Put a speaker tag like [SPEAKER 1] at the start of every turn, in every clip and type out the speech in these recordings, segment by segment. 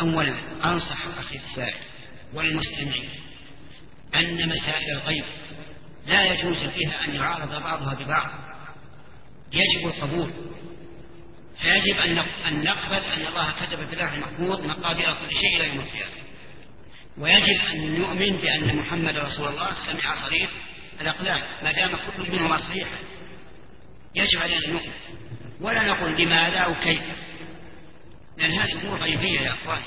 [SPEAKER 1] أولا أنصح أخي السائل والمستمعين أن مسائل الغيب لا يجوز فيها أن يعارض بعضها ببعض، يجب القبول، فيجب أن نقبل أن الله كتب في اللوح المحفوظ مقادير كل شيء إلى يوم القيامة، ويجب أن نؤمن بأن محمد رسول الله سمع صريح الأقلام ما دام كل منهما صحيحا، يجب علينا أن نؤمن ولا نقول لماذا وكيف، لأن هذه أمور غيبية يا أخواني.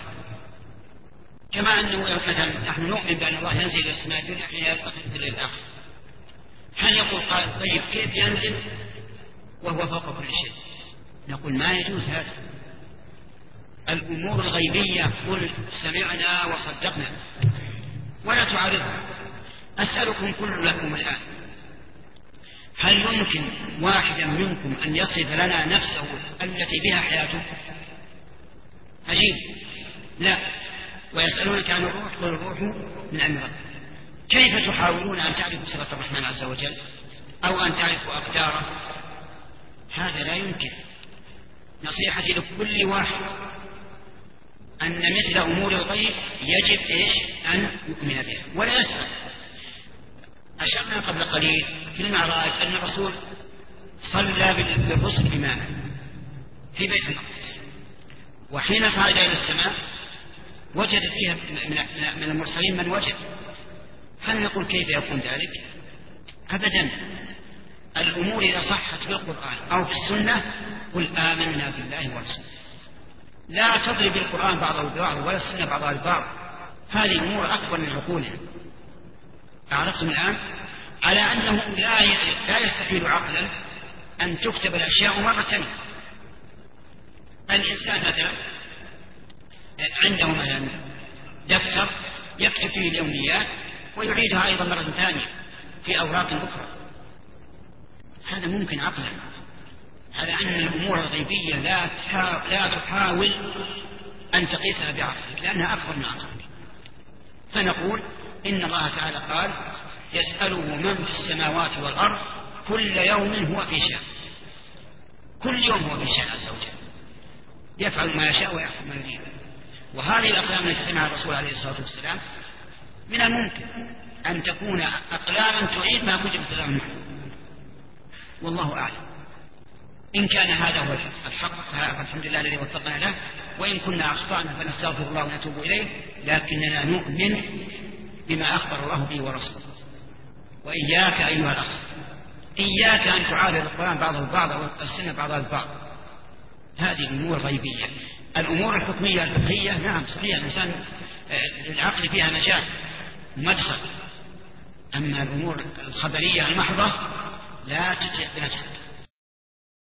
[SPEAKER 1] كما أنه مثلا نحن نؤمن بأن الله ينزل إلى السماء الدنيا حين يبقى في الليل الآخر، هل يقول قال طيب كيف ينزل وهو فوق كل شيء؟ نقول ما يجوز هذا. الأمور الغيبية قل سمعنا وصدقنا ولا تعارضها. أسألكم كل لكم الآن، هل يمكن واحدا منكم أن يصف لنا نفسه التي بها حياته؟ عجيب. لا. ويسألونك عن الروح قل الروح من أمر ربك. كيف تحاولون أن تعرفوا صفة الرحمن عز وجل أو أن تعرفوا أقداره؟ هذا لا يمكن. نصيحتي لكل واحد أن مثل أمور الغيب يجب أن يؤمن بها ولا يسأل. أشرنا قبل قليل في المعراج أن الرسول صلى بالرسل إماما في بيت المقدس، وحين صعد إلى السماء وجد فيها من المرسلين من وجد. هل نقول كيف يكون ذلك؟ أبدا. الأمور إذا صحت في القرآن أو في السنة قل آمنا بالله ورسوله، لا تضرب القرآن بعضه ببعض ولا السنة بعضها ببعض، هذه أمور أكبر من عقولنا. أعرفتم الآن على أنه لا يستحيل عقلا أن تكتب الأشياء مرة ثانية. الإنسان مثلا عنده مثلا دفتر يكتب فيه اليوميات ويعيدها أيضا مرة ثانية في أوراق أخرى، هذا ممكن عقلا. على أن الأمور الغيبية لا تحاول أن تقيسها بعقلك لأنها أكبر من عقلك. فنقول إن الله تعالى قال يسأله من في السماوات والأرض كل يوم هو في شأن، كل يوم هو في شأن عز وجل، يفعل ما يشاء ويحكم ما يريد. وهذه الأقلام التي سمعها الرسول عليه الصلاة والسلام من الممكن أن تكون أقلاما تعيد ما كتب في اللوح المحفوظ، والله أعلم. إن كان هذا هو الحق فالحمد لله الذي وفقنا له، وإن كنا أخطأنا فنستغفر الله ونتوب إليه، لكننا نؤمن بما أخبر الله به ورسوله. وإياك أيها الأخ، إياك أن تعارض القرآن بعضه ببعض أو السنة بعضها ببعض، هذه أمور غيبية. الأمور الحكمية الفقهية نعم صحيح الإنسان العقل فيها نجاة مدخل، أما الأمور الخبرية المحضة لا تتعب بنفسك.